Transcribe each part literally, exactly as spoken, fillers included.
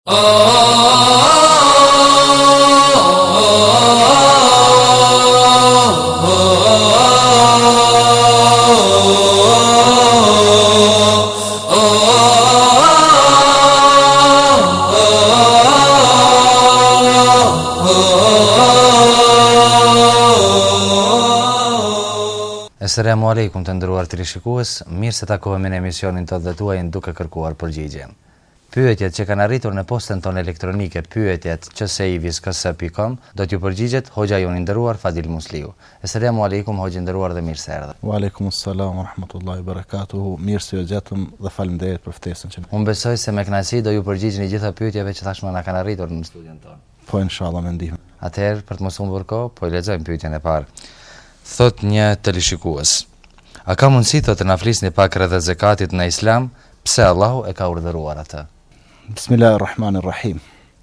Asalamu alaikum të nderuar teleshikues, mirë se takohemi në emisionin tonë dhe tuaj duke kërkuar përgjigje. Pyetjet që kanë arritur në postën tonë elektronike pyetjet q s i v i s k s punkt com do t'ju përgjigjet hoxha jon i nderuar Fadil Musliu. Asalamu alaikum hoxha i nderuar dhe mirë se erdhët. Wa alaikum assalam wa rahmatullahi wa barakatuhu. Mirë se u gjetëm dhe faleminderit për ftesën që. Unë besoj se me kënaqësi do ju përgjigjeni gjitha pyetjeve që tashmë na kanë arritur në studion tonë. Po inshallah me ndihmën. Atëherë për të mos humbur kohë, po i lexojmë pyetjen e parë. Thot një teleshikues: a ka mundësi të na flisni pak rreth zakatit në Islam, pse Allahu e ka urdhëruar atë? Bismillahirrahmanirrahim.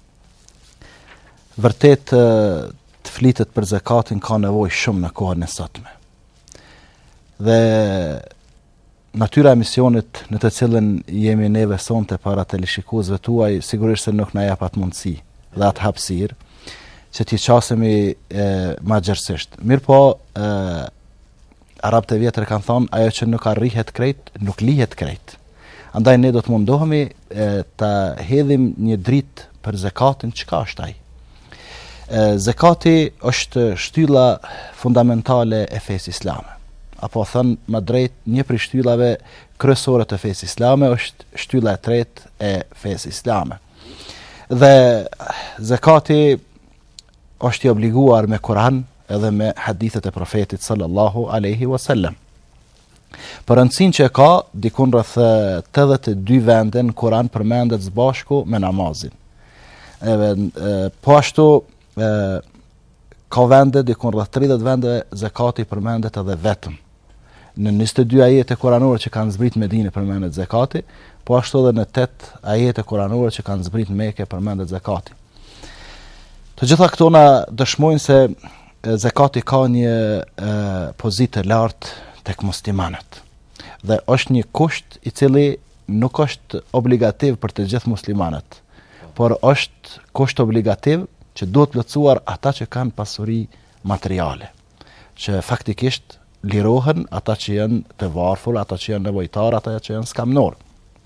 Vërtet të flitet për zakatin ka nevojë shumë në kohën e sotme. Dhe natyra e misionit në të cilën jemi neve sonte para teleshikuesve tuaj sigurisht se nuk na jep atë mundësi dhe atë hapësirë që t'i qasemi ma gjërësisht. Mirë po, e, Arabët e vjetër kanë thonë, ajo që nuk arrihet krejt, nuk lihet krejt. Andaj ne do të mundohemi e, të hedhim një dritë për zakatin, çka është ai? E, zakati është shtylla fundamentale e fesë islame. Apo thënë më drejt, një prej shtyllave kryesore të fesë islame është shtylla e tretë e fesë islame. Dhe zakati është i obliguar me Kur'an edhe me hadithet e profetit sallallahu alaihi wasallam. Për rëndësinë që ka, dikun rreth tetëdhjetë e dy vende në Kur'an përmendet së bashku me namazin. Edhe po ashtu e, ka vende, dikun rreth tridhjetë vende zakati përmendet edhe vetëm. Në njëzet e dy ajete kuranore që kanë zbrit në Medinë përmendet zakati, po ashtu edhe në tetë ajete kuranore që kanë zbrit në Mekë përmendet zakati. Të gjitha këto na dëshmojnë se zakati ka një e, pozitë lartë tek muslimanët. Dhe është një kusht i cili nuk është obligativ për të gjithë muslimanët, por është kusht obligativ që duhet plotësuar ata që kanë pasuri materiale, që faktikisht lirohen ata që janë të varfër, ata që janë nevojtar, ata që janë skamnor.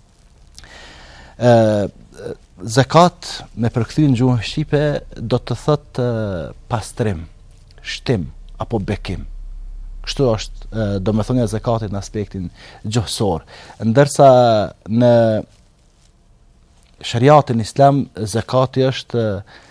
Ë Zakat me përkthyer në gjuhën shqipe do të thotë pastrim, shtim apo bekim. Kështu është domethënia e zakatit në aspektin gjuhësor. Ndërsa në shariatin islam zakati është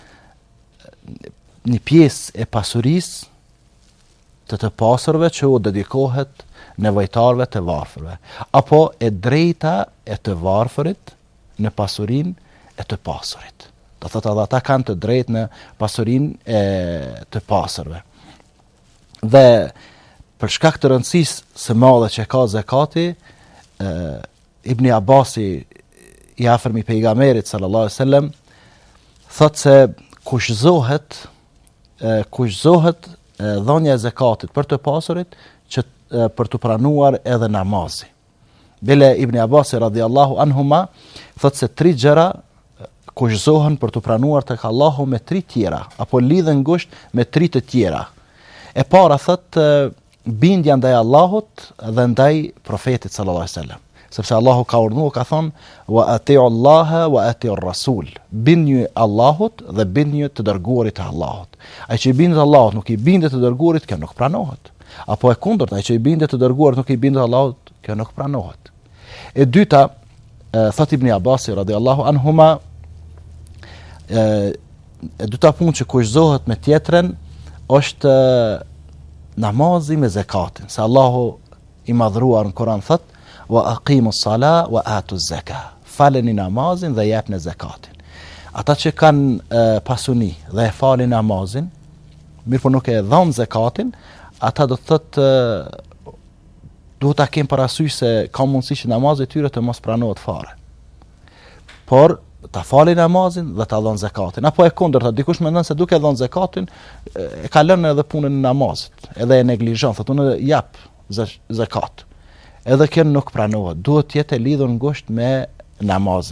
një pjesë e pasurisë të të pasurve që u dedikohet nevojtarëve të varfërve, apo e drejta e të varfërit në pasurinë e të pasurit. Do thotë edhe ata kanë të drejtë në pasurinë e të pasurve. Dhe për shkak të rëndësisë së madhe që ka zakati, e, Ibn Abasi i afërmi pejgamberit sallallahu alaihi wasallam thotë se kushzohet e, kushzohet e, dhënia e zakatit për të pasurit që e, për të pranuar edhe namazi. Bile Ibn Abasi radhiyallahu anhuma thotë se tri gjëra kushzohen për të pranuar tek Allahu me tri tjera, apo lidhen ngushtë me tri të tjera. E para thotë bindja ndaj Allahut dhe ndaj profetit sallallahu alaihi wasallam, sepse Allahu ka urdhëruar, ka thonë wa ati'u Allaha wa ati'u ar-rasul. Bindni Allahut dhe bindni të dërguarit të Allahut. Ai që i bindet Allahut nuk i bindet të dërguarit, kjo nuk pranohet. Apo e kundërt, ai që i bindet të dërguarit nuk i bindet Allahut, kjo nuk pranohet. E dyta, thot Ibn Abasi radhiyallahu anhuma, e, e dyta punë që kushzohet me tjetrën është namazi me zakatin. Se Allahu i madhruar në Kur'an thot wa aqimus sala wa atuz zaka. Faleni namazin dhe japni zakatin. Ata që kanë e, pasuni dhe e falin namazin, mirë po nuk e dhon zakatin, ata do të thotë duhet ta kemë parasysh se ka mundësi që namazi i tyre të mos pranohet fare. Por ta falin namazin dhe ta dhon zakatin. Apo e kundërta, dikush mendon se duke dhon zakatin e ka lënë edhe punën e namazit, edhe e neglizhon, thotë unë jap zakat. Edhe kjo nuk pranohet. Duhet të jetë lidhur ngushtë me namazin.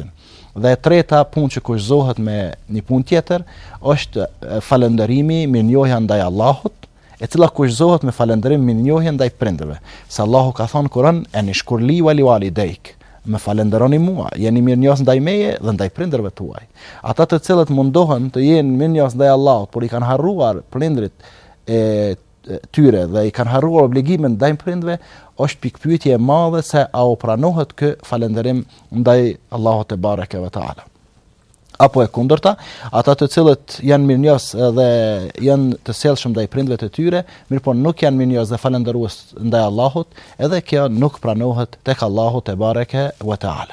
Dhe e treta punë që kushtohet me një punë tjetër është falënderimi, mirënjohja ndaj Allahut, e cila kushtohet me falënderim, mirënjohje ndaj prindërve. Se Allahu ka thënë Kur'an, "Eni shkurli wali walidayk", me falenderoni mua, jeni mirënjohës ndaj meje dhe ndaj prindërve tuaj. Ata të cilët mundohen të jenë mirënjohës ndaj Allahut, por i kanë harruar prindrit e tyre dhe i kanë harruar obligimin ndaj prindërve, është pikpyetje e madhe se a u pranohet ky falënderim ndaj Allahut te bareke ve taala. Apo e kundërta, ata të cilët janë mirënjohës dhe janë të sjellshëm ndaj prindërve të tyre, mirë po nuk janë mirënjohës dhe falënderues ndaj Allahut, edhe kjo nuk pranohet tek Allahu te bareke ve taala.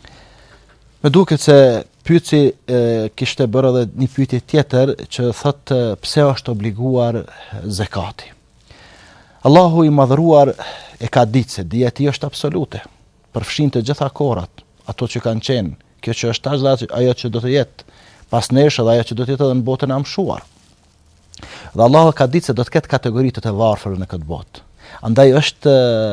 Më duket se pyetsi kishte bërë edhe një pyetje tjetër që thotë pse është obliguar zakati. Allahu i madhëruar e ka ditë se dija e tij është absolute, përfshin të gjitha kohrat, ato që kanë qenë, kjo që është tash dhe ajo që do të jetë pas nesh dhe ajo që do të jetë edhe në botën e mshuar. Dhe Allahu ka ditë se do të ketë kategori të të varfër në këtë botë. Andaj është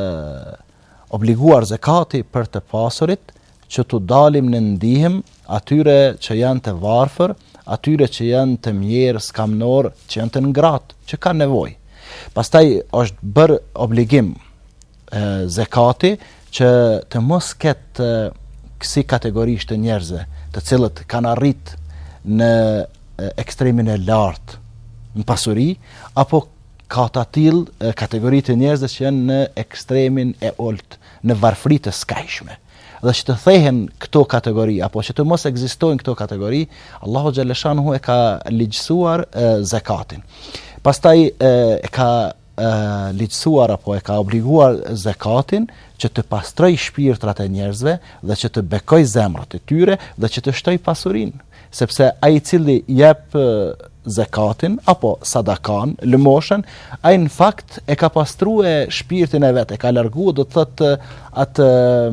obliguar zakati për të pasurit që të dalim në ndihmë atyre që janë të varfër, atyre që janë të mjerë, skamnor, që janë të ngratë, që kanë nevojë. Pastaj është bërë obligim e, zakati që të mos ketë kësi kategorisht të njerëzve, të cilët kanë arrit në e, ekstremin e lartë në pasuri, apo ka të tillë kategori të njerëzve që janë në ekstremin e ulët, në varfëri të skajshme. Dhe që të thehen këto kategori, apo që të mos ekzistojnë këto kategori, Allahu xhaleshanuhu e ka ligjësuar e, zakatin. Pastaj e, e ka e, ligjësuar apo e ka obliguar zakatin që të pastroj shpirtrat e njerëzve dhe që të bekoj zemrat e tyre dhe që të shtoj pasurinë, sepse ai i cili jep zakatin apo sadakan, lëmoshën, ai në fakt e ka pastruar shpirtin e vet, e ka larguar, do të thotë atë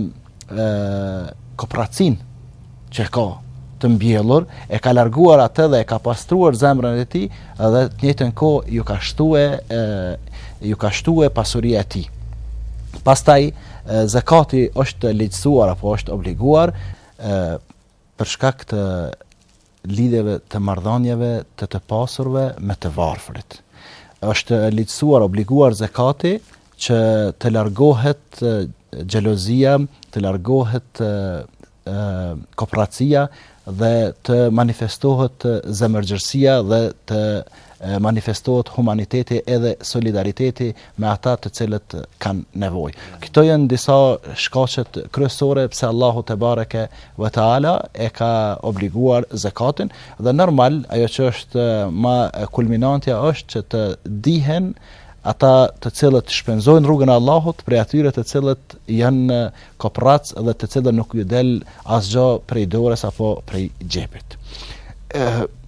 kopracin që ka të mbjellur, e ka larguar atë dhe e ka pastruar zemrën e tij dhe të njëjtën kohë ju ka shtuar ju ka shtuar pasuria e tij. Pastaj zakati është ligjësuar apo është obliguar e, për shkak të lidhjeve të marrëdhënieve të të pasurve me të varfërit. Është ligjësuar, obliguar zakati që të largohet xhelozia, të largohet e, e, kooperacia dhe të manifestohet zemërgjërsia dhe të e, manifestohet humaniteti edhe solidariteti me ata të cilët kanë nevojë. Këto janë disa shkaqet kryesore pse Allahu te bareke ve taala e ka obliguar zakatin dhe normal ajo që është më kulminantja është që të dihen ata të cilët shpenzojnë rrugën e Allahut prej atyre të cilët janë kooperac dhe të cilët nuk ju del asgjë prej dorës apo prej xhepit. E,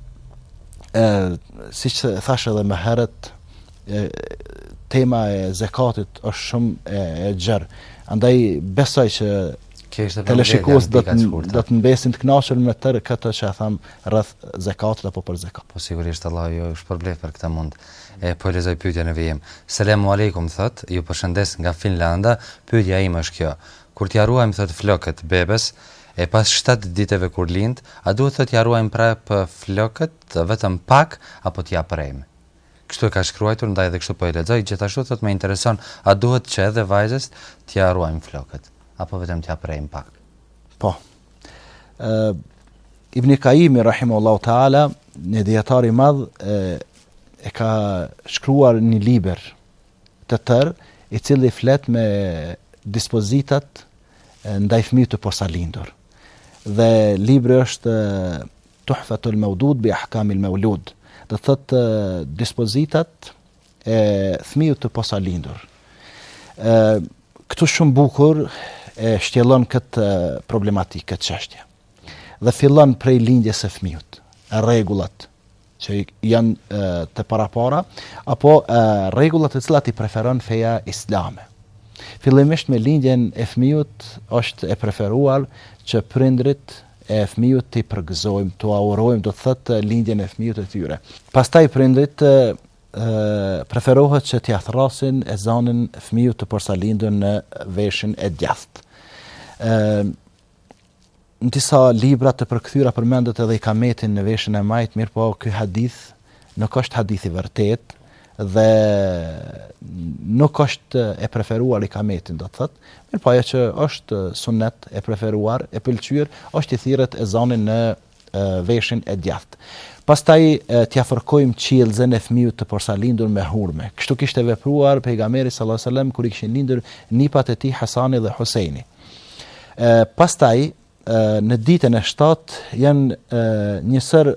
e, siç thash edhe më herët, e, tema e zakatit është shumë e, e gjerë. Andaj besoj që teleshikues do të do të mbesin të kënaqur me tërë këtë që e tham rreth zakatit apo për zakat. Po sigurisht Allah ju shpërblet për këtë mund. E po lexoj pyetjen e vijim. Selamu aleikum, thot, ju përshëndes nga Finlanda. Pyetja ime është kjo. Kur t'ja ruajmë thot flokët bebes e pas shtatë ditëve kur lind, a duhet thot t'ja ruajmë prapë flokët vetëm pak apo t'ja prejmë? Kështu e ka shkruar, ndaj edhe kështu po e lexoj. Gjithashtu thot më intereson, a duhet që edhe vajzës t'ja ruajmë flokët apo vetëm t'ja prejmë pak? Po. Ë Ibn Qayyim rahimahullahu taala, një dietar i madh, e, e ka shkruar një libër të tërë i cili flet me dispozitat ndaj fëmijëve të posalindur. Dhe libri është Tuhfatul Mawdud bi Ahkamil Mawlud. Do thotë dispozitat e fëmijëve të posalindur. Ë këtu shumë bukur e shtjellon këtë problematikë, këtë çështje. Dhe fillon prej lindjes së fëmijës, rregullat që janë e, të parapara, apo e, rregullat të cilat i preferon feja islame. Fillimisht me lindjen e fëmijës është e preferuar që prindrit e fëmijës të përgëzojmë, të aurojmë, do të thotë lindjen e fëmijës të tyre. Pastaj prindrit e, preferohet që t'ia thrasin ezanin fëmijës të porsalindur në veshin e djathtë. në disa libra të përkthyera përmendet edhe ikametin në veshën e majt, mirë po ky hadith nuk është hadith i vërtet dhe nuk është e preferuar ikametin, do të thotë. Mirë po ajo që është sunnet e preferuar, e pëlqyer, është i thirrët ezanin në e, veshin e djathtë. Pastaj t'ia fërkojmë qiellzen e fëmijët të porsalindur me hurme. Kështu kishte vepruar pejgamberi sallallahu alajhi wasallam kur i kishin lindur nipat e tij Hasani dhe Huseini. E, pastaj e, në ditën e shtatë janë e, njësër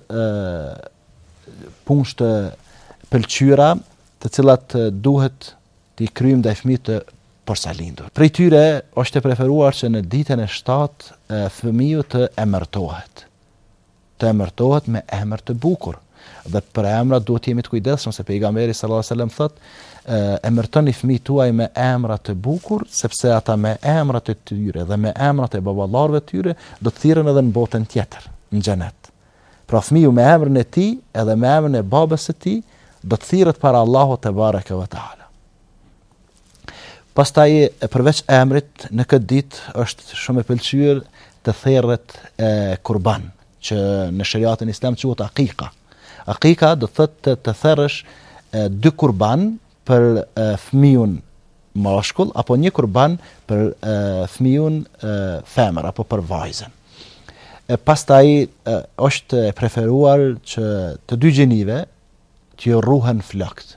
punë të pëlqyera, të cilat duhet t'i kryejmë ndaj fëmijëve të porsalindur. Prej tyre është e preferuar që në ditën e shtatë fëmiu të emërtohet. Të emërtohet me emër të bukur. Dhe për emrat duhet jemi të kujdesshëm se pejgamberi sallallahu alajhi wasallam thotë, emërtoni fëmijët tuaj me emra të bukur, sepse ata me emrat e tyre dhe me emrat e baballarëve të tyre do të thirren edhe në botën tjetër, në xhenet. Pra fëmiu me emrin e tij edhe me emrin e babës së tij do të thirret para Allahut te bareke ve taala. Pastaj përveç emrit në këtë ditë është shumë e pëlqyer të therret e kurban, që në shariatin islam quhet akika. Akika do thotë të, të therrësh dy kurban për e, fëmijën mashkull apo një kurban për e, fëmijën e, femër apo për vajzën. E, pastaj e, është e preferuar që të dy gjinive të rruhen flokët.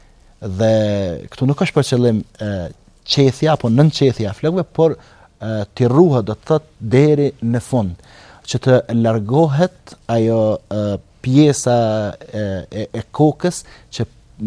Dhe këtu nuk është për qëllim e, qethja apo nënqethja e flokëve, por e, të rruhet do të thotë deri në fund, që të largohet ajo e, pjesa e, e, e kokës që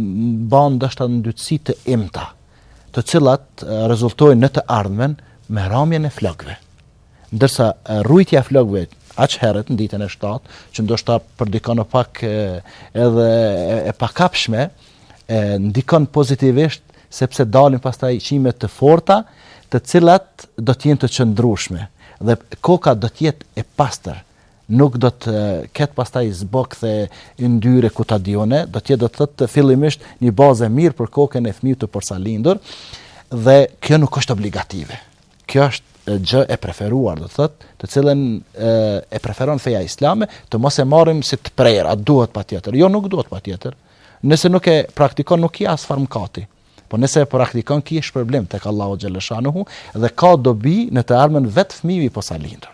ban ndoshta ndytësi të imta, të cilat e, rezultojnë në të ardhmen me ramjen e flokëve. Ndërsa e, rrujtja e flokëve aq herët në ditën e shtatë, që ndoshta për dikon pak e, edhe e, e pakapshme, e, ndikon pozitivisht sepse dalin pastaj qime të forta, të cilat do të jenë të qëndrueshme. Dhe koka do të jetë e pastër, nuk do të ketë pastaj zbokthe yndyre kutadione, do të jetë do të thotë fillimisht një bazë e mirë për kokën e fëmijët të porsalindur, dhe kjo nuk është obligative. Kjo është gjë e preferuar, do të thotë, të cilën e, e preferon feja islame, të mos e marrim si të prerë, a duhet patjetër. Jo, nuk duhet patjetër. Nëse nuk e praktikon, nuk i as farmkati. Po nëse e praktikon, ki është problem tek Allahu xhaleshanuhu dhe ka dobi në të ardhmen vetë fëmijëvi porsalindur.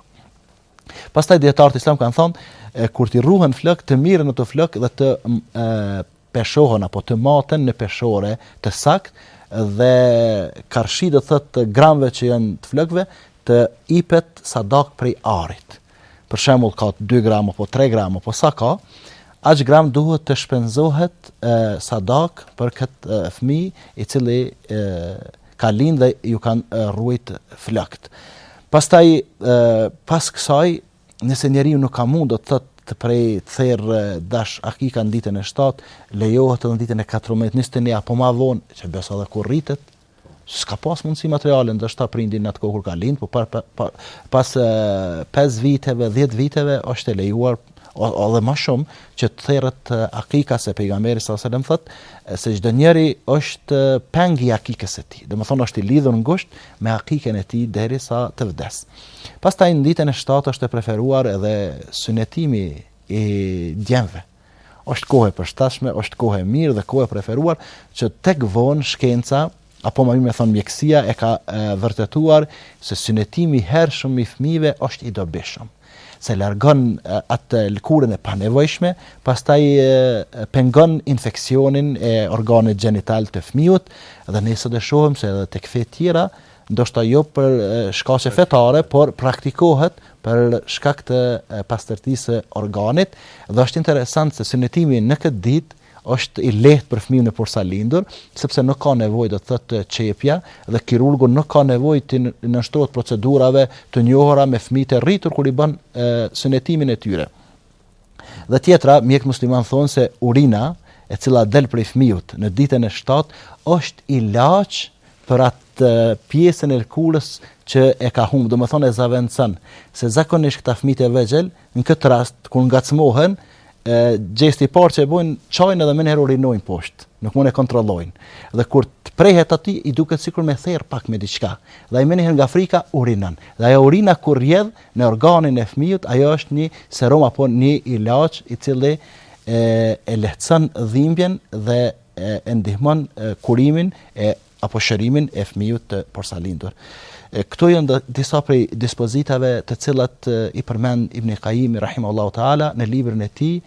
Pastaj dietarët islam kanë thonë, e, kur t'i rruhen flok, të mirën në të flok dhe të e, peshohen apo të maten në peshore të saktë dhe karshi do thotë gramve që janë të flokëve të ipet sadak prej arit. Për shembull ka dy gram apo tre gram apo sa ka, aq gram duhet të shpenzohet e, sadak për këtë fëmijë i cili e, ka lind dhe ju kanë rruajt flokët. Pastaj e, pas kësaj, nëse njeriu nuk ka mund do të thotë të prej therr dash akika në ditën e shtatë, lejohet edhe në ditën e katërmbëdhjetë, njëzet e një apo më vonë, që besa edhe kur rritet, s'ka pas mundësi materiale, ndoshta prindi në atë kohë kur ka lind, por pa, pa, pas pesë viteve, dhjetë viteve është e lejuar edhe më shumë që të therret akika, se pejgamberi sallallahu alajhi wasallam thotë se çdo njeri është pengi i akikës së tij. Domethënë është i lidhur ngushtë me akikën e tij derisa të vdes. Pastaj në ditën e shtatë është e preferuar edhe sunetimi i djemve. Është kohë e përshtatshme, është kohë e mirë dhe kohë e preferuar që tek vonë shkenca apo më mirë me thonë mjekësia e ka e, vërtetuar se sunetimi i hershëm i fëmijëve është i dobishëm. Se largon atë lëkurën e panevojshme, pastaj pengon infeksionin e organit gjenital të fëmijët, dhe ne sot e shohim se edhe tek fe tjera, ndoshta jo për shkaqe fetare, por praktikohet për shkak të pastërtisë së organit, dhe është interesant se sunetimi në këtë ditë është i lehtë për fëmijën e porsalindur, sepse nuk ka nevojë do të thotë çepja dhe kirurgu nuk ka nevojë të nënshtrohet procedurave të njohura me fëmijët e rritur kur i bën e, sunetimin e tyre. Dhe tjetra, mjek musliman thonë se urina e cila del prej fëmijët në ditën e shtatë është ilaç për atë pjesën e lkurës që e ka humbur, domethënë e zaventson, se zakonisht këta fëmijë të vegjël në këtë rast kur ngacmohen gjesti i parë që e bojnë çajin edhe më herë urinojnë poshtë, nuk mund e kontrollojnë. Dhe kur të prehet aty i duket sikur me therr pak me diçka. Dhe ai më herë nga frika urinon. Dhe ajo urina kur rrjedh në organin e fëmijës, ajo është një serum apo një ilaç i cili e, e lehtëson dhimbjen dhe e, e ndihmon e, kurimin e apo shërimin e fëmijës të porsalindur. Këto janë disa prej dispozitave të cilat e, i përmend Ibn Qayyim rahimahullahu taala në librin e tij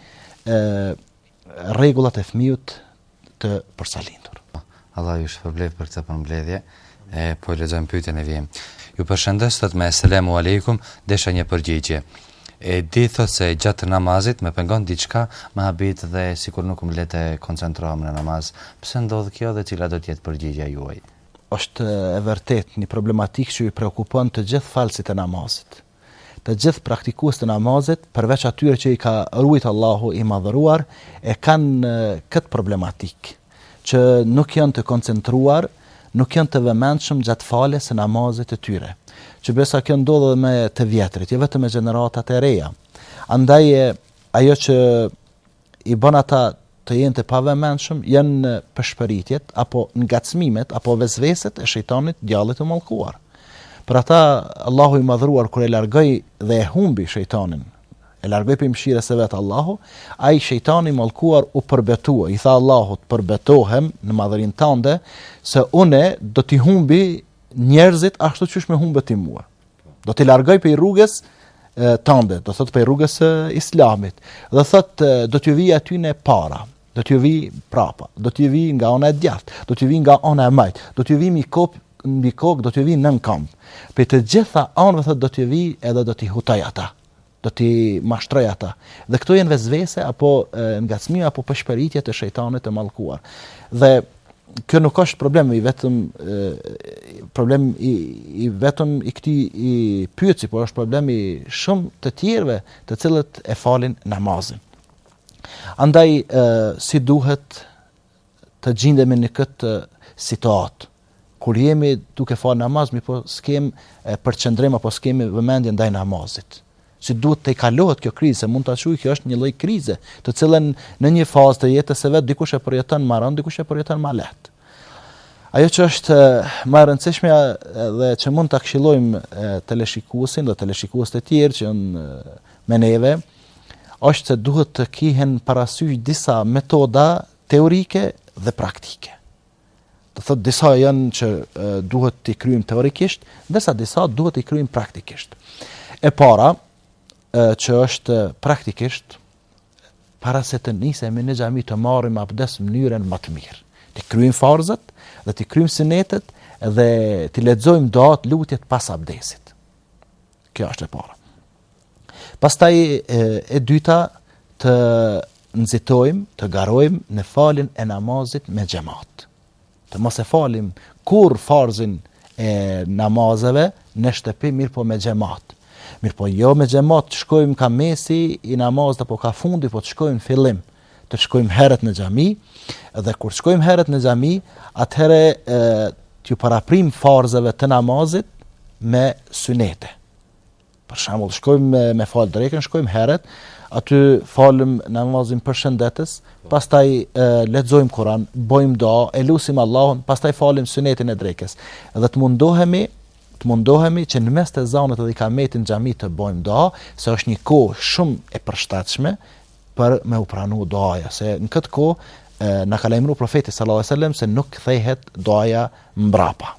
Rregullat e fëmijës të porsalindur. Allah ju shpërblet për këtë përmbledhje. E po lexojmë pyetjen e vjen. Ju përshëndes thot me selamu aleikum, desha një përgjigje. E di thot se gjatë namazit më pengon diçka, më habit dhe sikur nuk më le të koncentrohem në namaz. Pse ndodh kjo dhe cila do të jetë përgjigjja juaj? Është e vërtet një problematikë që i shqetëson të gjithë falësit e namazit. Të gjithë praktikuesit të namazit, përveç atyre që i ka ruajtur Allahu i madhëruar, e kanë këtë problematikë, që nuk janë të koncentruar, nuk janë të vëmendshëm gjatë faljes së namazit të tyre. Që besa kjo ndodh edhe me të vjetrit, jo vetëm me gjeneratat e reja. Andaj ajo që i bën ata të jenë të pavëmendshëm janë përshpëritjet apo ngacmimet apo vezveset e shejtanit djallit të mallkuar. Për ata Allahu i madhruar kur e largoi dhe e humbi shejtanin, e largoi për mëshirës së vet Allahu, ai shejtani i mallkuar u përbetua, i tha Allahut, përbetohem në madhërinë tënde se unë do t'i humbi njerëzit ashtu siç më humbet ti mua. Do t'i largoj për rrugës tënde, do thot për rrugës së Islamit. Dhe thot do t'ju vi aty në para, do t'ju vi prapa, do t'ju vi nga ana e djathtë, do t'ju vi nga ana e majt, do t'ju vi mbi kop mbi kokë, do t'ju vi nën kamp. Për të gjitha anëve thot do t'ju vi edhe do t'i hutoj ata, do t'i mashtroj ata. Dhe këto janë vezvese apo ngacmime apo përshpëritje të shejtanit të mallkuar. Dhe kjo nuk është problem i vetëm e, problem i, i vetëm i këtij i pyetsi, por është problem i shumë të tjerëve të cilët e falin namazin. Andaj e, si duhet të gjendemi në këtë situatë kur jemi duke fal namaz, mi po s'kem përqendrim apo s'kemi vëmendje ndaj namazit. Si duhet të kalohet kjo krizë, mund ta quaj kjo është një lloj krize, të cilën në një fazë të jetës së vet dikush e përjeton më rënd, dikush e përjeton më lehtë. Ajo që është më e rëndësishme dhe që mund ta këshillojmë teleshikuesin dhe teleshikuesit e tjerë që janë me neve, është se duhet të kihen parasysh disa metoda teorike dhe praktike. Do thotë disa janë që duhet t'i kryejmë teorikisht, ndërsa disa duhet t'i kryejmë praktikisht. E para që është praktikisht, para se të nisemi në xhami të marrim abdes në mënyrën më të mirë. Të kryejmë farzat dhe të kryejmë sunetet dhe të lexojmë duat, lutjet pas abdesit. Kjo është e para. Pastaj e, e dyta të nxitojmë, të garojmë në faljen e namazit me xhamat. Të mos e falim kur farzin e namazeve në shtëpi, mirë po me xhamat. Mirë po jo me xhamat të shkojmë ka mesi i namazit apo ka fundi, po të shkojmë fillim, të shkojmë herët në xhami, dhe kur shkojmë herët në xhami, atëherë t'ju paraprim farzave të namazit me sunete. Për shembull, shkojmë me, me fal drekën, shkojmë herët, aty falëm namazin përshëndetës, pastaj lexojmë Kur'an, bëjmë dua, e lutim Allahun, pastaj falim sunetin e drekës. Dhe të mundohemi të mundohemi që në mes të ezanit dhe ikametit në xhami të bëjmë dua, se është një kohë shumë e përshtatshme për me u pranu duaja, se në këtë kohë na ka lajmëruar profeti sallallahu alajhi wasallam se nuk kthehet duaja mbrapa.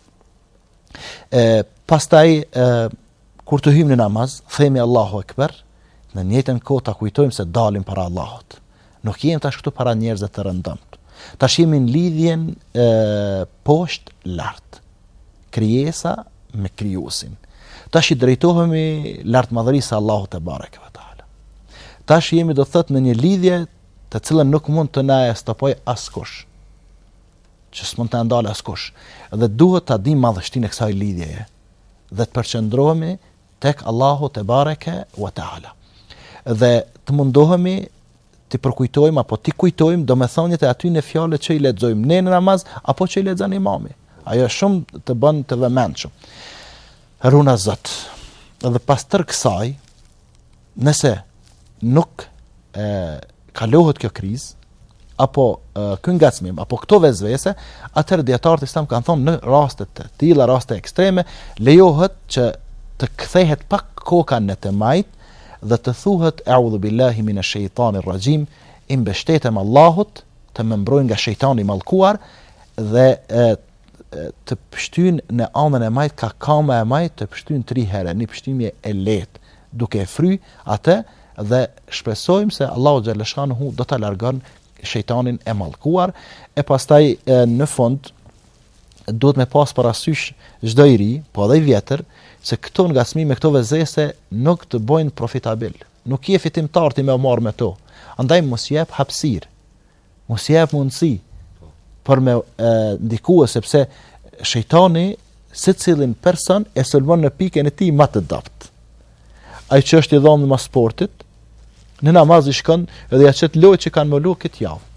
E pastaj e, kur të hyjmë në namaz, themi Allahu Ekber, në njëjtën kohë ta kujtojmë se dalim para Allahut. Nuk jemi tash këtu para njerëzve të rëndëmt. Tash jemi në lidhjen e, poshtë lart. Krijesa me krijuesin. Tash i drejtohemi lart madhërisë së Allahut te bareke ve taala. Tash jemi do të thotë në një lidhje të cilën nuk mund të na e stopoj askush. Që s'mund të ndalë askush. Dhe duhet ta dim madhështinë e kësaj lidhjeje dhe të përqendrohemi tek Allahu te bareke ve taala. Dhe të mundohemi të përkujtojmë apo të kujtojmë domethënien e aty në fjalët që i lexojmë ne në namaz apo që i lexon imami. Ajo shumë të bën të vëmendshëm. Runa Zot. Dhe pas tërë kësaj, nëse nuk e, kalohet kjo krizë, apo uh, ky ngacmim, apo këto vezvese, atëherë dietarët islam kanë thonë në raste të tilla, raste ekstreme, lejohet që të kthehet pak koka në të majt dhe të thuhet a'udhu billahi minash shaitanir rajim, i mbështetem Allahut të më mbrojë nga shejtani i mallkuar dhe e, të pështyn në anën e majt ka kama e majt të pështyn tri herë, një pështymje e lehtë, duke e fry atë dhe shpresojmë se Allahu xhaleshanuhu do ta largon shejtanin e mallkuar. E pastaj e, në fund duhet me pas parasysh çdo i ri, po edhe i vjetër, se këto ngacmime, këto vezese nuk të bojnë profitabil. Nuk je fitimtar ti me marr me to. Andaj mos jep hapësirë. Mos jep mundësi për me e, ndikue, sepse shejtani secilin person e sulmon në pikën e tij më të dopt. Ai që është i dhënë më sportit, në namaz i shkon edhe ja çet lojë që kanë më lu këtë javë.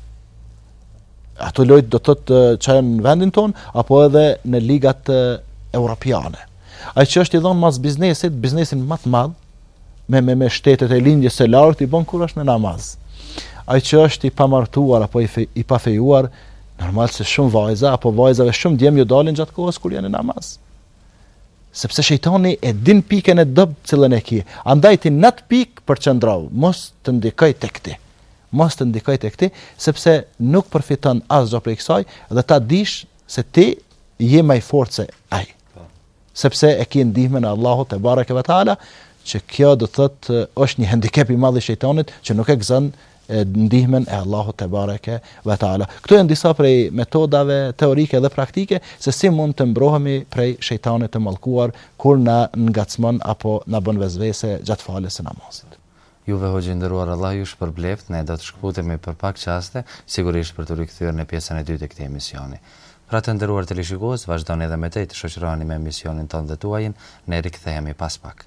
Ato lojë do të thotë çajën në vendin ton apo edhe në ligat e, europiane. Ai që është i dhënë mas biznesit, biznesin më të madh me me me shtetet e lindjes së lartë i bën kur është në namaz. Ai që është i pamartuar apo i, fe, i pafejuar, normal se shumë vajza apo vajzave shumë djem ju dalin gjatë kohës kur janë në namaz. Sepse shejtani e din pikën e dopt cilën e ki. Andaj ti në atë pikë përqendro, mos të ndikoj tek ti. Mos të ndikoj tek ti, sepse nuk përfiton asgjë prej kësaj dhe ta dish se ti je më i fortë se ai. Sepse e ke ndihmën e Allahut te bareke ve taala, që kjo do thotë është një handicap i madh i shejtanit që nuk e gëzon ndihmën e Allahut te bareke ve taala. Këto janë disa prej metodave teorike dhe praktike se si mund të mbrohemi prej shejtanit të mallkuar kur na ngacmon apo na bën vezvese gjatë falës së namazit. Juve hoxhë nderuar, Allah ju shpërbleft, ne do të shkputemi për pak çaste, sigurisht për të rikthyer në pjesën e dytë të këtij emisioni. Pra të nderuar televizionistë, vazhdoni edhe me të të shoqëroheni me emisionin tonë dhe tuajin, ne rikthehemi pas pak.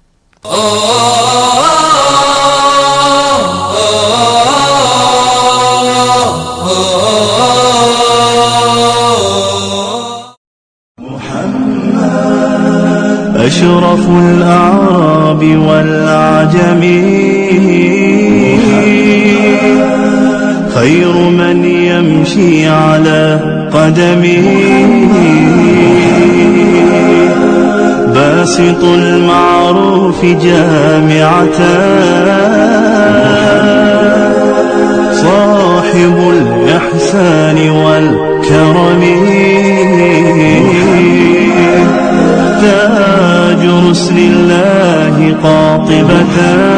أشرف الأعراب والعجم خير من يمشي على قدمه باسط المعروف جامعة صاحب الإحسان والكرم تاج رسل الله قاطبة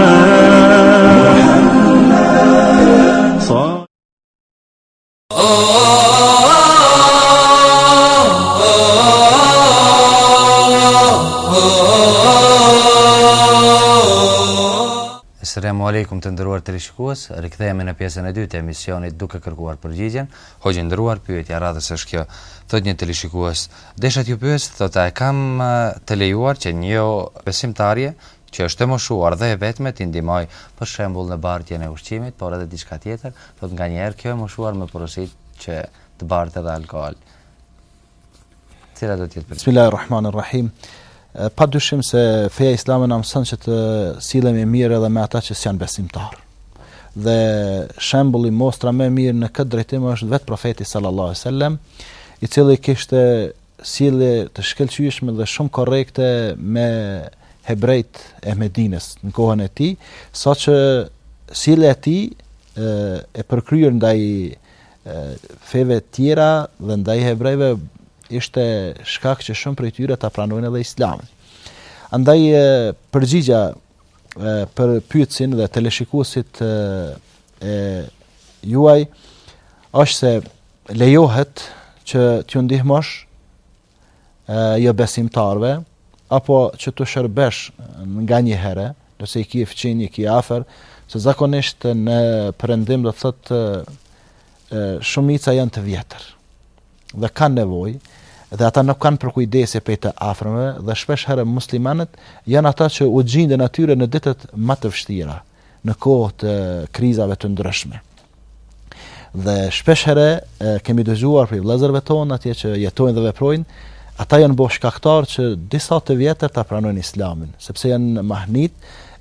Asalamu alaikum të nderuar televizionistë, rikthehemi në pjesën e dytë të emisionit duke kërkuar përgjigjen. Hoxhë nderuar, pyetja radhës është kjo. Thot një televizionis, desha t'ju pyes, thotë, e kam të lejuar që një besimtarje që është e moshuar dhe e vetme t'i ndihmoj për shembull në bardhjen e ushqimit, por edhe diçka tjetër, thotë nganjëherë kjo e moshuar me porosit që të bardhë edhe alkool. Cila do të jetë? Bismillahirrahmanirrahim. Pa dyshim se feja islame na mëson që të sillemi mirë edhe me ata që s'janë besimtar. Dhe shembulli, mostra më e mirë në këtë drejtim është vetë profeti sallallahu alaihi wasallam, i cili kishte sjellje të shkëlqyeshme dhe shumë korrekte me hebrejt e Medinës në kohën e tij, saqë sjellja e tij e përkryer ndaj feve tjera dhe ndaj hebrejve ishte shkak që shumë prej tyre ta pranojnë edhe Islamin. Andaj përgjigja për pyetjen dhe teleshikuesit e juaj është se lejohet që t'ju ndihmosh jo besimtarve apo që të shërbesh nga një herë, nëse i ki fëqin, i ki afer, se zakonisht në perëndim do të thotë shumica janë të vjetër dhe kanë nevojë, dhe ata nuk kanë përkujdesje për të afërmëve dhe shpesh herë muslimanët janë ata që u gjenden atyre në ditët më të vështira, në kohë të krizave të ndryshme. Dhe shpesh herë kemi dëgjuar për vëllezërve tonë atje që jetojnë dhe veprojnë, ata janë bo shkaktar që disa të vjetër ta pranojnë Islamin, sepse janë mahnit,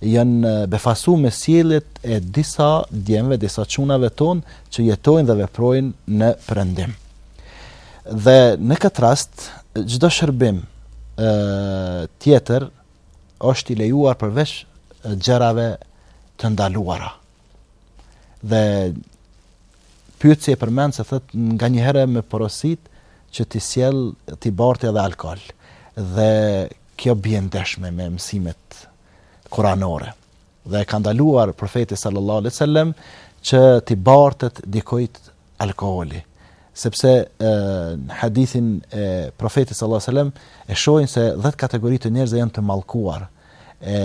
janë befasu me sjelljet e disa djemve, disa çunave ton që jetojnë dhe veprojnë në perëndim. Dhe në këtë rast, çdo shërbim e, tjetër është i lejuar përveç gjërave të ndaluara. Dhe pyetja e përmend se thot nganjëherë me porosit që ti sjell ti bartë edhe alkool. Dhe kjo bie ndeshme me mësimet kuranore. Dhe ka ndaluar profeti sallallahu alaihi wasallam që ti bartet dikujt alkooli. Sepse e, në hadithin e profetit sallallahu alaihi wasallam e shohin se dhjetë kategori të njerëzve janë të mallkuar. E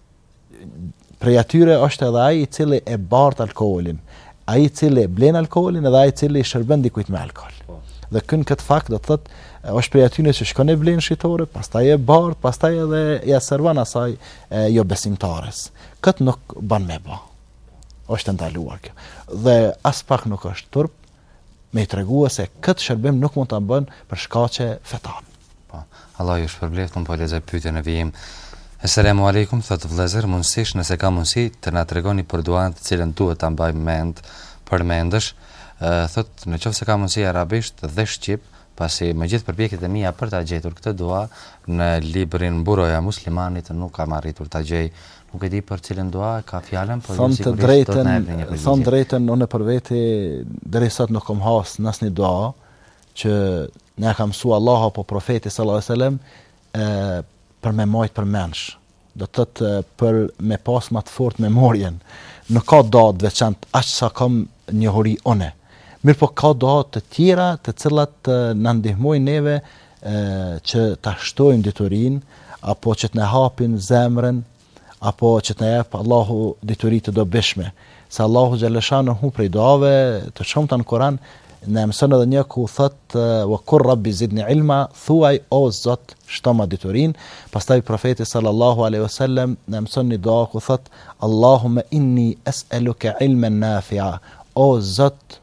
prej atyre është edhe ai i cili e bart alkoolin, ai i cili blen alkoolin edhe ai i cili shërben dikujt me alkool. Dhe kën këtë fakt do të thotë është prej atyre që shkon e blen shitore, pastaj e bart, pastaj edhe ja servon asaj e, jo besimtares. Kët nuk ban me bë. Është ndaluar kjo. Dhe as pak nuk është turp me i tregua se këtë shërbim nuk mund ta bën për shkaqe fetare. Po, Allah ju shpërbleft, unë po lexoj pyetjen e vijim. Asalamu alaikum, thot vëllezër, mundësish nëse ka mundësi të na tregoni për duan të cilën duhet ta mbaj mend, përmendësh, thot në qoftë se ka mundësi arabisht dhe shqip, pasi me gjithë përpjekjet e mia për ta gjetur këtë dua në librin Buroja muslimanit nuk kam arritur ta gjej. Nuk e di për cilën dua ka fjalën, por thon të drejtën, thon drejtën unë për veti deri sot nuk kam has në asnjë dua që na ka mësuar Allahu apo profeti sallallahu alaihi wasallam e për me majt për mensh. Do të thotë për me pas më të fortë memorien. Nuk ka dua të veçantë aq sa kam njohuri unë. Mirë po ka dua të tjera të cilat na ndihmojnë neve e, që ta shtojmë diturin apo që të na hapin zemrën apo që të na jap Allahu dituri të dobishme. Se Allahu xhaleshanuhu prej duave të shumta në Kur'an në mëson edhe një ku thot wa kur rabbi zidni ilma, thuaj o Zot shtoma diturin. Pastaj profeti sallallahu alaihi wasallam në mëson një dua ku thot Allahumma inni es'aluka ilman nafi'a, o Zot,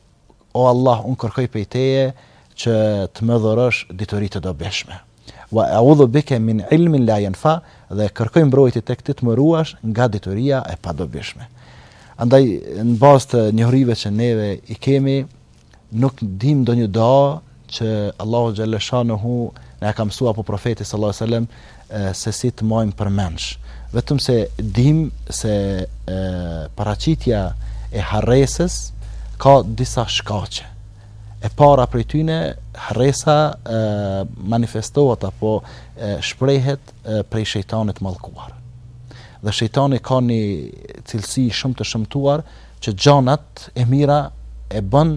o Allah, unë kërkoj prej teje që të më dhorosh dituri të dobishme. Wa a'udhu bika min ilmin la yanfa, dhe kërkoj mbrojtje tek ti të më ruash nga dituria e padobishme. Andaj në bazë të njohurive që neve i kemi, nuk dim ndonjë dua që Allahu xhaleshanuhu na ka mësuar apo profeti sallallahu alaihi wasallam se si të mojmë përmendsh. Vetëm se dim se e, paraqitja e harresës ka disa shkaqe. E para prej tyne, harresa e, manifestohet apo e, shprehet e, prej shejtanit mallkuar. Dhe shejtani ka një cilësi shumë të shëmtuar që gjanat e mira e bën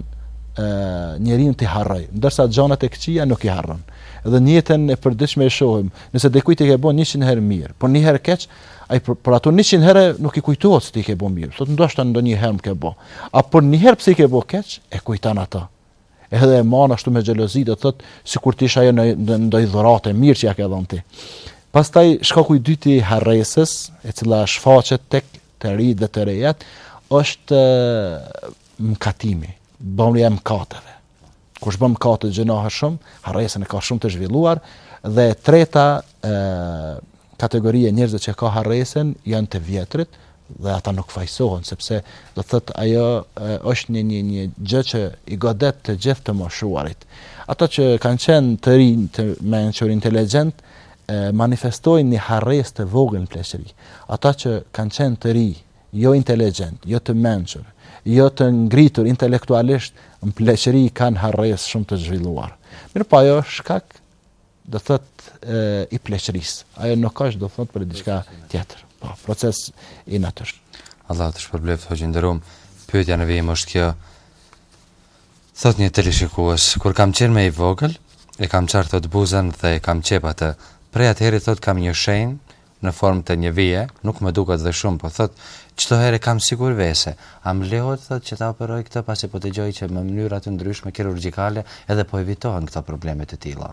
njeriu të harroj, ndërsa gjanat e këqija nuk i harron. Edhe në jetën e përditshme e shohim, nëse dikujt e ke bën njëqind herë mirë, por një herë keq, ai për, për ato njëqind herë nuk i kujtohet se ti ke bën mirë. Thotë ndoshta ndonjëherë më ke bë. Apo një herë pse i ke bën keq, e kujton ato. Edhe e man ashtu me xhelozi, do thotë sikur ti isha ajo në ndonjë dhuratë mirë që ja ke dhënë ti. Pastaj shkaku i dytë i harresës, e cila shfaqet tek të rinjt dhe të rejat, është mkatimi, bëmja e mëkateve. Kush bën mëkate gjënohet shumë, harresën e ka shumë të zhvilluar, dhe treta e, kategoria njerëzve që ka harresën janë të vjetrit dhe ata nuk fajsohen, sepse do thotë ajo e, është një një një gjë që i godet të gjithë të moshuarit. Ata që kanë qenë të rinj, të mençur inteligjent, e, manifestojnë një harresë të vogël në pleqëri. Ata që kanë qenë të rinj, jo inteligjent, jo të mençur, jo të ngritur intelektualisht, në pleqëri kanë harresë shumë të zhvilluar. Mirë po ajo shkak do thotë i pleqërisë. Ajo nuk është do thotë për diçka tjetër. Po, proces i natyrshëm. Allah të shpërbleft, hoxhë nderuam. Pyetja në vijim është kjo. Thot një teleshikues, kur kam qenë me i vogël, e kam qartë thot buzën dhe e kam qep atë. Prej atëherë thot kam një shenjë në formë të një vije, nuk më duket dhe shumë, po thot çdo herë kam sigur vese. A më lejohet thot që ta operoj këtë pasi po dëgjoj që me mënyra të ndryshme kirurgjikale edhe po evitohen këto probleme të tilla?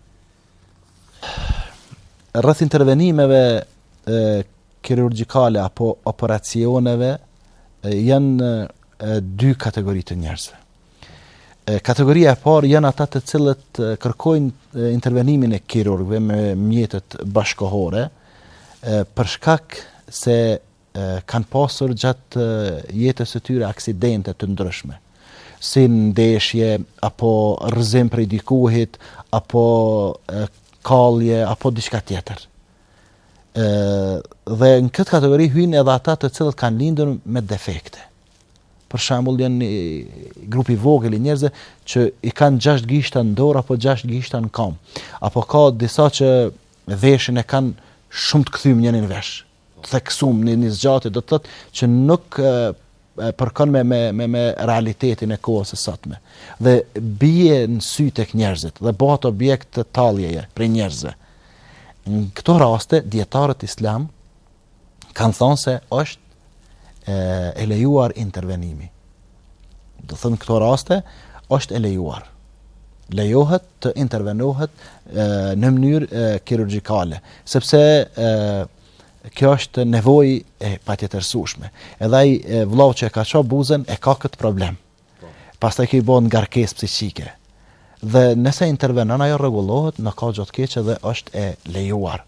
Rreth intervenimeve e, kirurgjikale apo operacioneve e, janë e, dy kategori të njerëzve. E, kategoria e parë janë ata të cilët e, kërkojnë e, intervenimin e kirurgëve me mjetet bashkohore e, për shkak se e, kanë pasur gjatë jetës së tyre aksidente të ndryshme, si ndeshje, apo rrëzim prej dikujt, apo e, kallje, apo diçka tjetër. E, dhe në këtë kategori hyjnë edhe ata të cilët kanë lindur me defekte. Për shembull, janë grupi vogël i njerëzve që i kanë gjashtë gishta në dorë apo gjashtë gishta në kam. Apo ka disa që veshin e kanë shumë të kthyem njërin vesh. Të theksuar në një zgjatje, do të thotë që nuk e, përkon me, me, me, me realitetin e kohës së sotme. Dhe bie në sy tek njerëzit dhe bëhet objekt të talljeje prej njerëzve. Në këto raste, dietarët islam kanë thënë se është e, e lejuar intervenimi. Do thënë në këto raste, është e lejuar. Lejohet të intervenohet e, në mënyrë e, kirurgjikale, sepse e, kjo është nevojë e patjetërsueshme. Edhe ai vëllau që e ka ço buzën e ka këtë problem. Pastaj që i bën ngarkesë psiqike. Dhe nëse intervenon ajo rregullohet, në ka gjë të keqe dhe është e lejuar.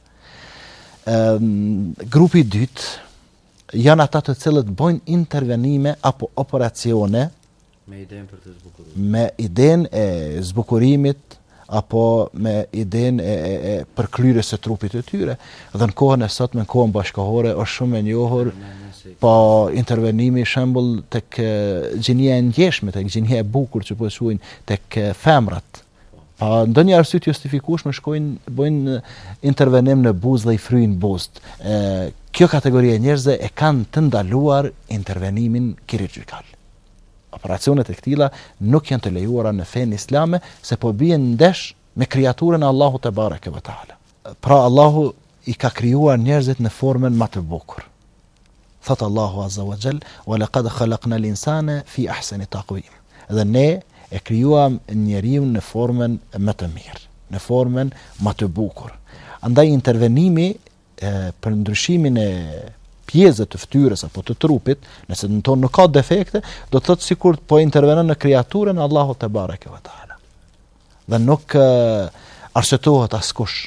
Ëm grupi i dytë janë ata të cilët bëjnë intervenime apo operacione me idenë për të zbukuruar. Me idenë e zbukurimit apo me idenë e, e, e përklyrjes së trupit të tyre. Dhe në kohën e sotme, në kohën bashkëkohore, është shumë e njohur pa intervenimi shembull tek gjinia e ngjeshme, tek gjinia e bukur që po thuajnë, tek femrat. Pa ndonjë arsye të justifikueshme shkojnë bëjnë intervenim në buzë dhe i fryjnë buzët. Kjo kategori e njerëzve e kanë të ndaluar intervenimin kirurgjikal. Operacionet e këtilla nuk janë të lejuara në fenë islame, se po bien ndesh me kriaturën e Allahut te bareke ve taala. Pra Allahu i ka krijuar njerëzit në formën më të bukur. Thot Allahu azza wa jall, wa laqad khalaqna al-insana fi ahsani taqwim. Dhe ne e krijuam njeriu në formën më të mirë, në formën më të bukur. Andaj intervenimi e, për ndryshimin e pjesëve të fytyrës apo të trupit, nëse në tonë nuk ka defekte, do të thotë sikur po intervenon në kriaturën e Allahut te bareke ve taala. Dhe nuk e, arsyetohet askush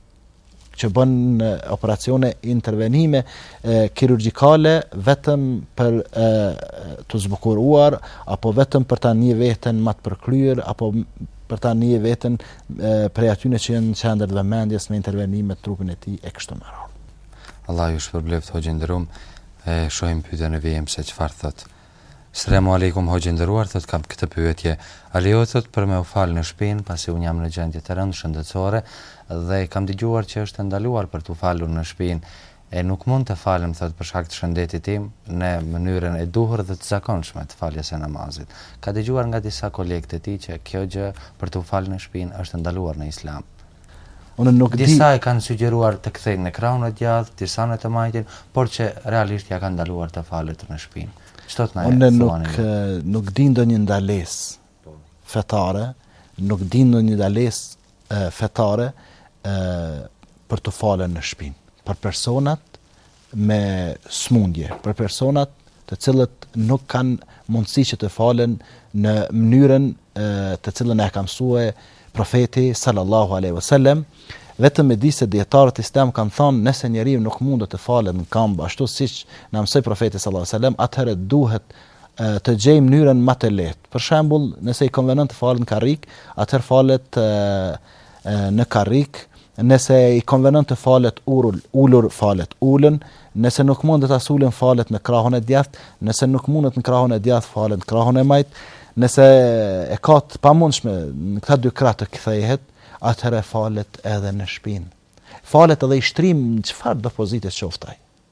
që bën operacione intervenime e, kirurgjikale vetëm për e, të zbukuruar apo vetëm për ta një veten më të përkryer apo për ta një veten e, prej atyre që janë në qendër të vëmendjes me intervenime të trupin e tij e kështu me radhë. Allah ju shpërbleft hoxhë nderuar, e shohim pyetjen e vjem se çfarë thot. Selamu alaikum hoxhë nderuar, thot kam këtë pyetje. A lejohet thot për me u fal në shtëpinë pasi un jam në gjendje të rëndë shëndetësore dhe kam dëgjuar që është ndaluar për të falur në shtëpinë e nuk mund të falem thot për shkak të shëndetit tim në mënyrën e duhur dhe të zakonshme të faljes së namazit. Ka dëgjuar nga disa kolegë të tij që kjo gjë për të u falur në shtëpinë është ndaluar në Islam. Unë nuk di. Disa e kanë sugjeruar të kthejnë në krahun e djathtë, disa në të majtin, por që realisht ja kanë ndaluar të falet në shtëpinë. Ç'do të na thonë? Unë nuk nuk di ndonjë ndalesë fetare, nuk di ndonjë ndalesë fetare e, për të falur në shtëpinë. Për personat me smundje, për personat të cilët nuk kanë mundësi që të falen në mënyrën e, të cilën e ka mësuar profeti sallallahu alaihi wasallam, vetëm me di se dietarët islam kanë thënë nëse njeriu nuk mundet të falet në këmbë ashtu siç na mësoi profeti sallallahu alaihi wasallam, atëherë duhet e, të gjejë mënyrën më të lehtë. Për shembull, nëse i konvenon të falet në karrik, atëherë falet e, e, në karrik. Nëse i konvenon të falet ulur, ulur falet ulën. Nëse nuk mundet as ulën falet në krahun e djathtë. Nëse nuk mundet në krahun e djathtë falet në krahun e majt. Nëse e ka të pamundshme në këta dy krah të kthehet, atëherë falet edhe në shtëpinë. Falet edhe i shtrim në çfarë do pozite qoftaj.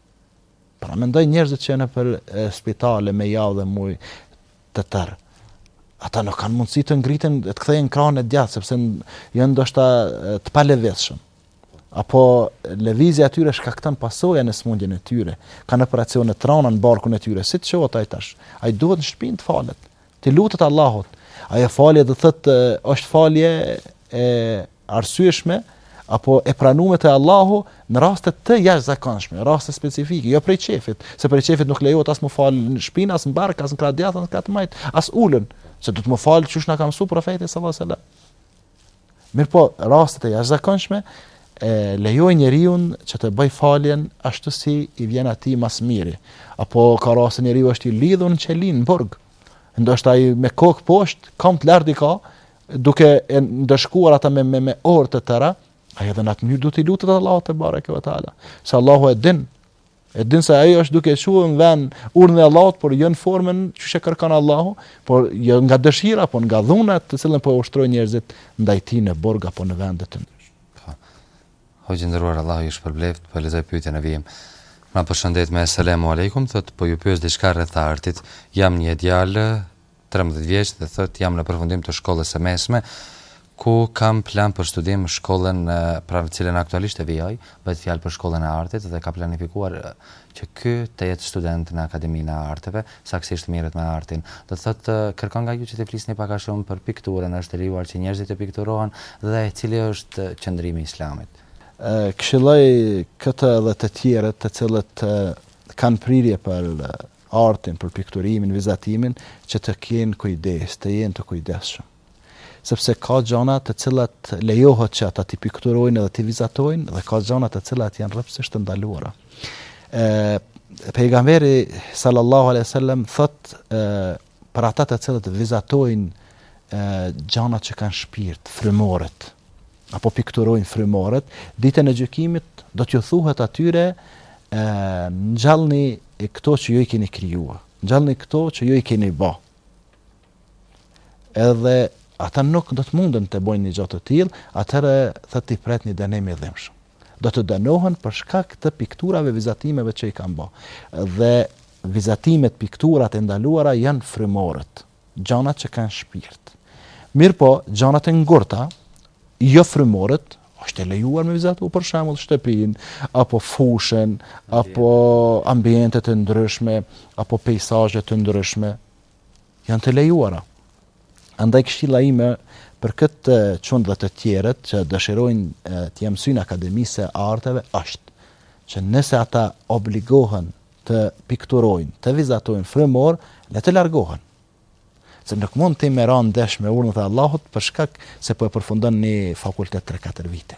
Pra mendoj njerëzit që janë për e, spitale me javë dhe muj të tërë. Ata nuk kanë mundësi të ngriten të kthehen krahun e djathtë sepse janë ndoshta të palevitshëm. Apo lëvizja e tyre shkakton pasojë në smundjen e tyre. Kanë operacione të rënda në barkun e tyre. Si të shohat ai tash? Ai duhet në shtëpinë të falet. Ti lutet Allahut. Ajo falje do thotë është falje e arsyeshme apo e pranuar te Allahu në raste të jashtëzakonshme, raste specifike, jo prej çefit, se prej çefit nuk lejohet as më fal në shtëpinë, as në bark, as në krah djathtë, as në krah të majt, as ulën, se do të më fal çush na ka mësuar profeti sallallahu alajhi wasallam. Mirpo rastet e jashtëzakonshme e, lejoj njeriu që të bëj faljen ashtu si i vjen atij mas miri. Apo ka raste njeriu është i lidhur në qelin, në burg. Ndoshta ai me kokë poshtë, kam të lartë i ka, duke e ndëshkuar ata me me, me orë të tëra, ai edhe në atë mënyrë duhet i lutet Allahut te bareke ve taala. Se Allahu e din. E din se ai është duke shuar në vend urdhën e Allahut, por jo në formën që e kërkon Allahu, por jo nga dëshira, por nga dhunat të cilën po ushtrojnë njerëzit ndaj tij në burg apo në vende të ndryshme. Hoxhë nderuar, Allahu ju shpërbleft, po lexoj pyetjen e vim. Na përshëndet me selamu aleikum, thot po ju pyes diçka rreth artit. Jam një djalë trembëdhjetë vjeç dhe thot jam në përfundim të shkollës së mesme, ku kam plan për studim shkollën pra në cilën aktualisht e vijoj, bëhet fjalë për shkollën e artit dhe ka planifikuar që ky të jetë student në Akademinë e Arteve, saktësisht mirët me artin. Do thotë kërkon nga ju që të flisni pak a shumë për pikturën, është e lejuar që njerëzit të pikturohen dhe cili është qëndrimi i Islamit. Këshilloj këtë dhe të tjerët të cilët kanë prirje për artin, për pikturimin, vizatimin, që të kenë kujdes, të jenë të kujdesshëm. Sepse ka gjëra të cilat lejohet që ata të pikturojnë dhe të vizatojnë dhe ka gjëra të cilat janë rreptësisht të ndaluara. Ë pejgamberi sallallahu alaihi wasallam thot për ata të cilët vizatojnë gjëra që kanë shpirt, frymorët apo pikturojnë frymorët, ditën e gjykimit do t'ju thuhet atyre ngjallni këto që ju i keni krijuar, ngjallni këto që ju i keni bë. Edhe ata nuk do të munden të bëjnë një gjë të tillë, atëherë thotë i pret një dënim i dhimbshëm. Do të dënohen për shkak të pikturave, vizatimeve që i kanë bë. Dhe vizatimet, pikturat e ndaluara janë frymorët, gjanat që kanë shpirt. Mirë po, gjanat e ngurta, jo frymorët, është e lejuar me vizatu, për shembull shtëpinë, apo fushën, apo ambiente të ndryshme, apo peizazhe të ndryshme, janë të lejuara. Andaj këshilla ime për këtë çund dhe të tjerët që dëshirojnë të mësojnë Akademisë së Arteve është që nëse ata obligohen të pikturojnë, të vizatojnë frymor, le të largohen. Se nuk mund të më ranë ndesh me urdhën e Allahut për shkak se po e përfundon një fakultet tre katër vite.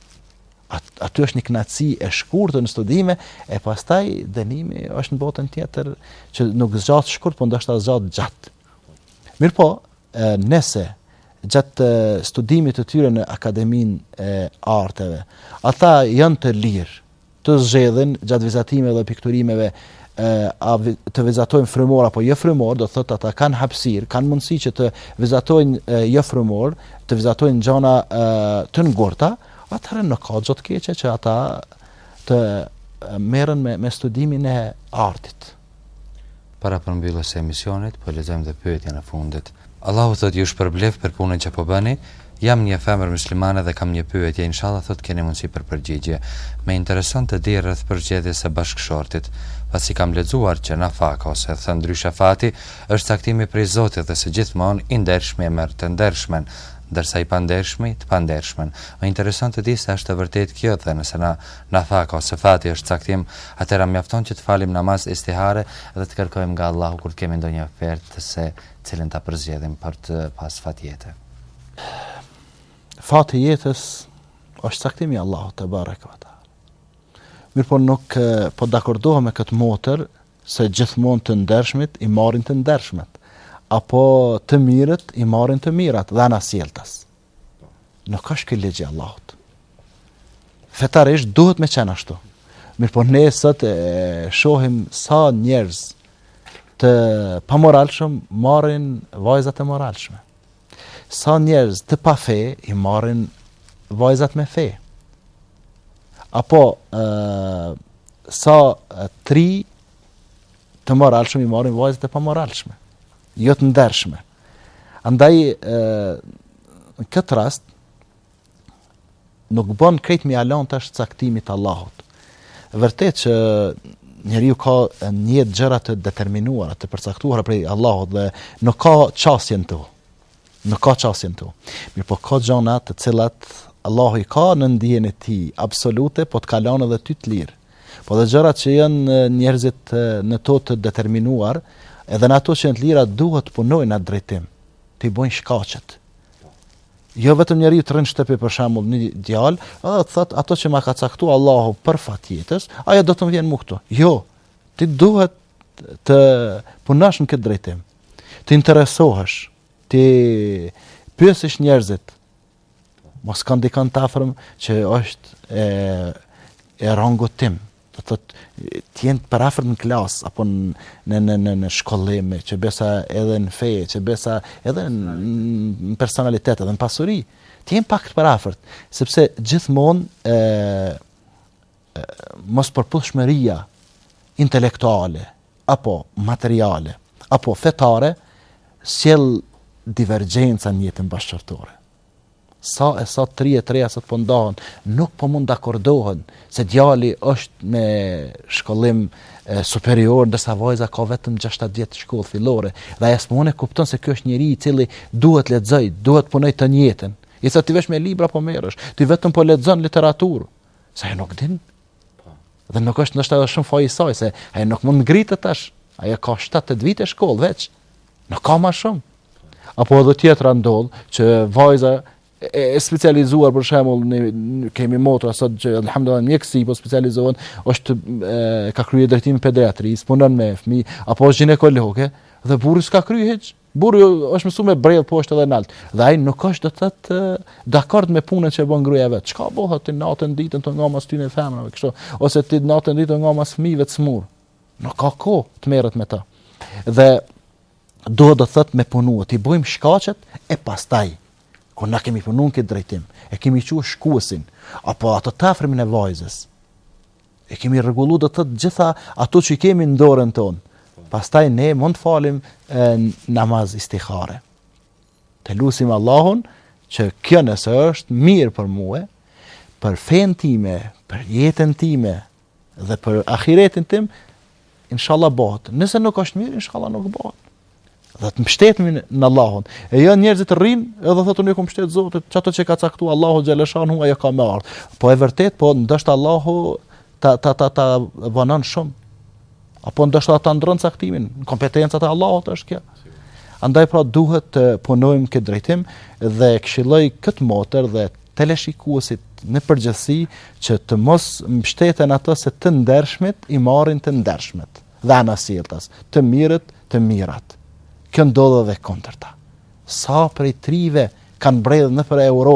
At, aty është një kënaqësi e shkurtër në studime e pastaj dënimi është në botën tjetër që nuk zgjat shkurt, por ndoshta zgjat gjatë. Mirë po, nëse gjatë studimit të tyre në Akademinë e Arteve, ata janë të lirë të zgjedhin gjatë vizatimeve dhe pikturimeve a të vizatojnë frymor apo jo frymor, do thotë ata kanë hapësirë, kanë mundësi që të vizatojnë jo frymor, të vizatojnë gjëra të ngurta, atëherë nuk ka gjë të keqe që ata të merren me, me studimin e artit. Para përmbylljes së emisionit, po lexojmë dhe pyetjen e fundit. Allahu thotë ju shpërblef për punën që po bëni. Jam një femër muslimane dhe kam një pyetje, inshallah thotë keni mundësi për përgjigje. Më intereson të di rreth përgjedhjes së bashkëshortit, pasi kam lexuar që nafaka ose thënë ndryshe fati është caktimi prej Zotit dhe se gjithmonë i ndershmi e merr të ndershmen, ndërsa i pandershmi të pandershmen. Më intereson të di se është e vërtetë kjo dhe nëse na nafaka ose fati është caktim, atëherë mjafton që të falim namaz istihare dhe të kërkojmë nga Allahu kur të kemi ndonjë ofertë se cilën ta përzgjedhim për të pas fatjetë. Fati jetës është caktimi i Allahut te bareke ve taala. Mirë po nuk po dakordohem me këtë motër se gjithmonë të ndershmit i marrin të ndershmet, apo të mirët i marrin të mirat dhe anasjeltas. Nuk është ky ligji i Allahut. Fetarisht duhet me qenë ashtu. Mirë po ne sot e shohim sa njerëz të pamoralshëm marrin vajzat e moralshme. Sa njerëz të pa fe i marrin vajzat me fe. Apo uh, sa uh, tri të moralshëm i marrin vajzat e pamoralshme, jo të ndershme. Andaj uh, në këtë rast nuk bën krejt mjalon tash caktimit të Allahut. Vërtet që njeriu ka një gjëra të determinuara, të përcaktuara prej Allahut dhe nuk ka çastjen tu. Nuk ka çastjen tu. Mirë po ka gjëra të cilat Allahu i ka në ndijen e tij absolute, po të kalon edhe ty të lirë. Po dhe gjërat që janë njerëzit në to të determinuar, edhe në ato që janë të lira duhet punojnë atë drejtim, të i bojnë shkaqet. Jo vetëm njeriu të rënë shtëpi për shembull një djalë, edhe të thotë ato që ma ka caktuar Allahu për fatjetës, ajo do të më vjen mu këtu. Jo, ti duhet të punosh në këtë drejtim. Të interesohesh, ti pyesësh njerëzit. Mos kanë dikën të afërm që është e, e rangut tim. Do thotë të jenë për afër në klasë apo në në në në shkollim, që besa edhe në fe, që besa edhe në, në personalitet, edhe në pasuri. Të jenë pak të për afërt, sepse gjithmonë e, e mos përputhshmëria intelektuale apo materiale apo fetare sjell divergjenca në jetën bashkëtorë. Sa e sa tri e treja sa të po ndahen, nuk po mund të akordohen se djali është me shkollim e, superior, ndërsa vajza ka vetëm gjashtëdhjetë vjet shkollë fillore, dhe ajo s'mund e kupton se ky është njeriu i cili duhet lexoj, duhet punoj të njëjtën. I sa ti vesh me libra po merresh, ti vetëm po lexon literaturë, sa ajo nuk din. Dhe nuk është ndoshta edhe shumë faji i saj, se ajo nuk mund ngritet tash, ajo ka shtatë vite shkollë veç. Nuk ka më shumë. Apo edhe tjetra ndodh që vajza e specializuar, për shembull, ne kemi motra sot që alhamdulillah mjekësi po specializohen, është e, ka kryer drejtimin pediatrisë, punon me fëmijë, apo është ginekologe, dhe burri s'ka kryer hiç. Burri është mësuar me brell poshtë edhe lart. Dhe ai nuk është do të thotë dakord me punën që bën gruaja vet. Çka bëhet ti natën ditën të ngamas ty në femrave kështu, ose ti natën ditën ngamas fëmijëve të smur. Nuk ka kohë të merret me ta. Dhe duhet do të thotë me punu, ti bëjmë shkaqet e pastaj kur na kemi punu në këtë drejtim, e kemi quajtur shkuesin, apo ato të afërmin e vajzës. E kemi rregulluar do të thotë gjitha ato që kemi në dorën tonë. Pastaj ne mund të falim e, namaz istihare. Të lutim Allahun që kjo nëse është mirë për mua, për fen time, për jetën time dhe për ahiretin tim, inshallah bëhet. Nëse nuk është mirë, inshallah nuk bëhet. Dhe të mbështetemi në Allahun. E jo njerëzit rrinë edhe thotë unë ku mbështet Zotit, çato që ka caktuar Allahu xhaleshan hu ajo ka më ardh. Po e vërtet, po ndoshta Allahu ta ta ta ta vonon shumë. Apo ndoshta ta ndron caktimin, kompetencat e Allahut është kjo. Andaj pra duhet të punojmë këtë drejtim dhe këshilloj këtë motër dhe teleshikuesit në përgjithësi që të mos mbështeten ato se të ndershmit i marrin të ndershmet dhe anasjelltas, të mirët të mirat. Kjo ndodh edhe kundërta. Sa prej trive kanë bredhë në për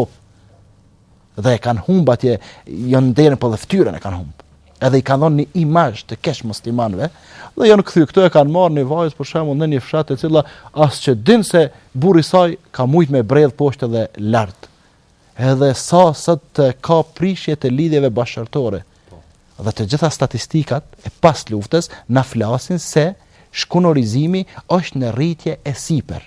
Europë dhe e kanë humbë atje, janë nderën po dhe fytyrën e kanë humbë. Edhe i kanë dhënë një imazh të keq muslimanëve dhe janë kthy këto e kanë marrë një vajzë për shembull në një fshat e cila as që din se burri i saj ka mujt me bredh poshtë dhe lart. Edhe sa sot ka prishje të lidhjeve bashkëtorë. Dhe të gjitha statistikat e pas luftës na flasin se shkunorizimi është në rritje e sipër.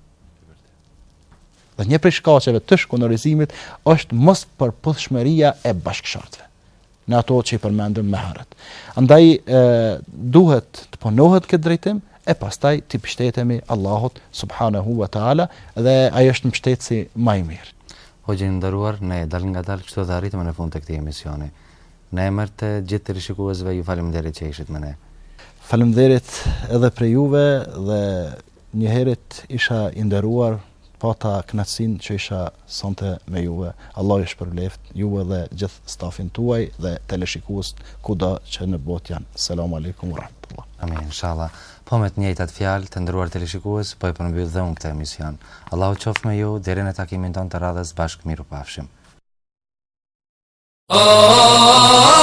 Dhe një prej shkaqeve të shkunorizimit është mos përputhshmëria e bashkëshortëve në ato që i përmendëm më herët. Andaj e, duhet të punohet këtë drejtim e pastaj të mbështetemi Allahut subhanahu wa taala dhe ai është mbështetësi më i mirë. Hoxhë nderuar, ne dal nga dal kështu dhe arritëm në fund të këtij emisioni. Në emër të gjithë të rishikuesve ju falemnderit që ishit me ne. Faleminderit edhe për juve dhe një herët isha i nderuar, pata kënaqësinë që isha sonte me juve. Allah ju shpërbleft juve dhe gjithë stafin tuaj dhe teleshikues kudo që në botë janë. Selamun alejkum wa rahmatullah. Amin, inshallah. Po me të njëjtat fjalë të nderuar teleshikues, po e përmbyll dhe unë këtë emision. Allahu qoftë me ju deri në takimin ton të radhës bashkë miru pafshim. Oh, oh, oh.